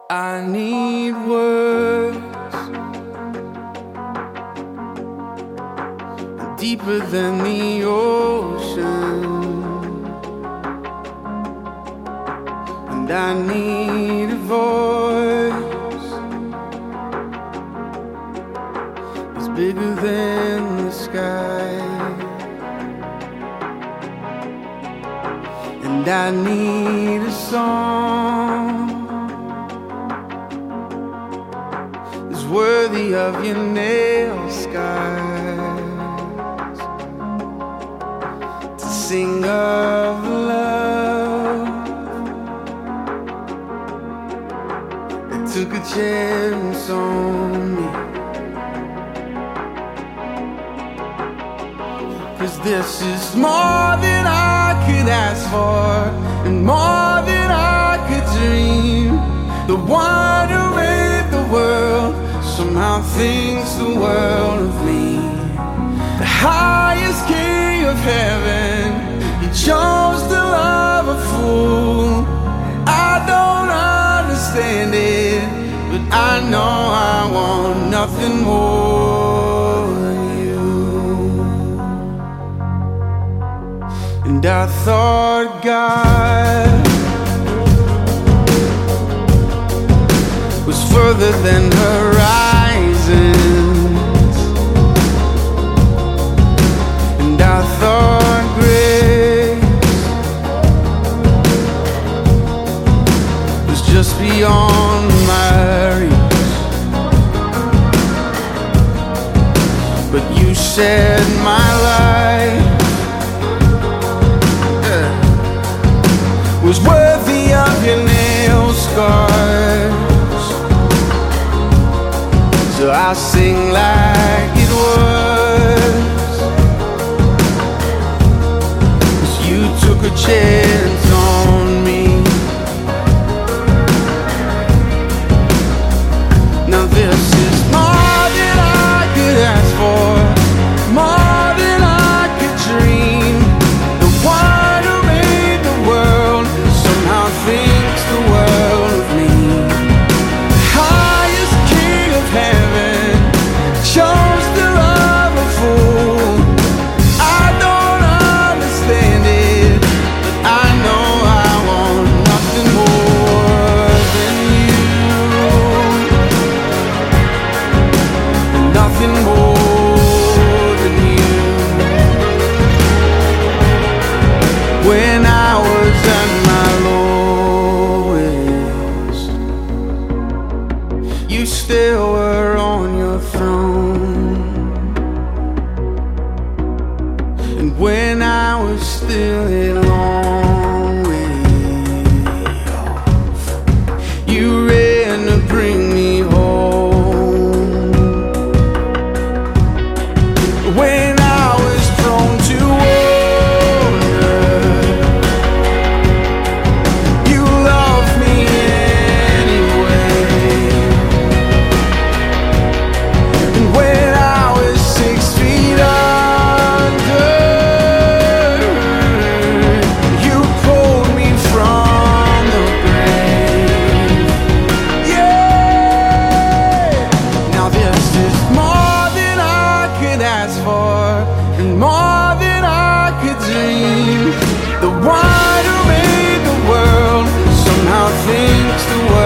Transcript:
I need words deeper than the ocean, and I need a voice that's bigger than the sky, and I need a song worthy of your nail scars, to sing of love that took a chance on me. 'Cause this is more than I could ask for, and more than I could dream. The one who made the world somehow thinks the world of me. The highest king of heaven, he chose to love a fool. I don't understand it, but I know I want nothing more than you. And I thought God was further than horizons, and I thought grace was just beyond my reach. But you said my life was worthy of your nail scars, so I sing like it was. 'Cause you took a chance on me. Now this is more than I could ask for, more than I could dream. The one who made the world somehow thinks the world of me. Heaven chose to love a fool. I don't understand it, but I know I want nothing more than you, nothing more than you. When I was at my lowest, you still were on your throne. And when I was still a long way off, you ran to bring me home. When I was prone to wander, you loved me anyway. When I was 6 feet under, you pulled me from the grave. Yeah! Now this is more than I could ask for, and more than I could dream. The one who made the world somehow thinks the world